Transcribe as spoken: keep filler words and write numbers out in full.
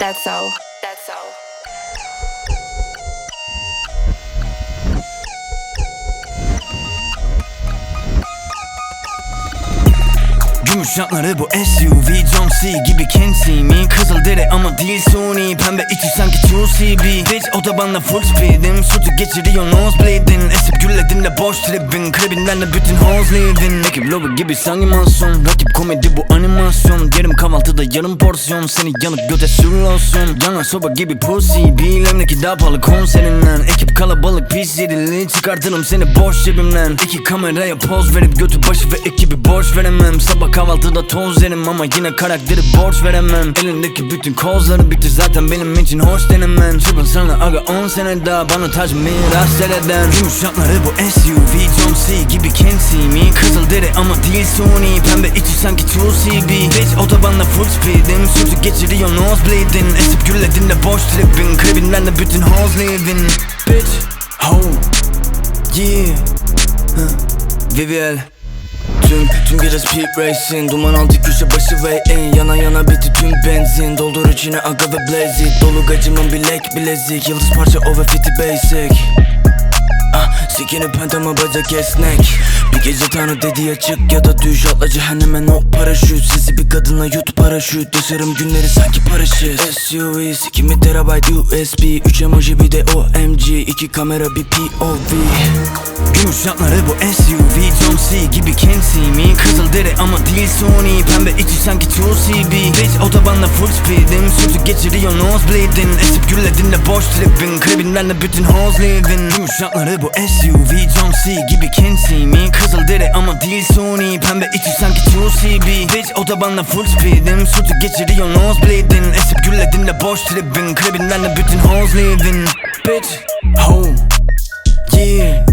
That's all. That's all. Gümüş yanları bu S U V John C gibi can't see me. Kızıldere ama değil suni. Pembe içi sanki iki C B. Bitch otobanla full speed'im. Suçu geçiriyor nosebleed'in. Esip gülledin de boş tribin. Klibinden de bütün hoes leaving. Ekip lobu gibi sanki masum. Rakip komedi bu animasyon. Yerim kahvaltıda yarım porsiyon. Seni yanıp göte sürül olsun. Yanan soba gibi pussy. Bilemdeki daha pahalı konserinden. Ekip kalabalık pis yerili. Çıkartırım seni boş cebimden. İki kameraya poz verip götü başı ve ekibi borç veremem. Sabah kahvaltıda toz yerim ama yine karakteri borç veremem. Elindeki bütün kozları bitti zaten benim için hoş denemem. Çıpın sana aga on sene daha bana tac miras sereden. Gümüş yanları bu S U V John C gibi can't see me. Kızılderi ama değil suni. Pembe içi sanki iki C B. Bitch otobanla full speed'im. Suçu geçiriyor nosebleed'in. Esip gülledin de boş tribin. Klibinden de bütün hoes leaving. Bitch ho yeah Viviel. Tüm, tüm gece speed racing. Duman altı köşe başı way in. Yana yana bitti tüm benzin. Doldur içine aga ve blaze it. Dolu gacımın bilek bilezik. Yıldız parça over fifty basic. Ah, sikini pentama bacak esnek. Bir gece tanrı dediği çık ya da düş. Atla cehenneme no paraşüt. Sizi bir kadınla yut paraşüt. Yaşarım günleri sanki paraşüt. S U V sikimi terabyte U S B. Üç emoji bir de O M G. İki kamera bir P O V. Gümüş yanları bu S U V John C gibi can't see me. Kızılderi ama değil suni. Pembe içi sanki iki C B. Bitch otobanla full speed'im. Suçu geçiriyor nosebleed'in. Esip gülledin de boş tribin. Klibinden de bütün hoes leaving. Gümüş yanları bu S U V John C gibi can't see me. Kızılderi ama değil suni. Pembe içi sanki iki C B. Bitch otobanla full speed'im. Suçu geçiriyor nosebleed'in. Esip gülledin de boş tribin. Klibinden de bütün hoes leaving. Bitch ho yeah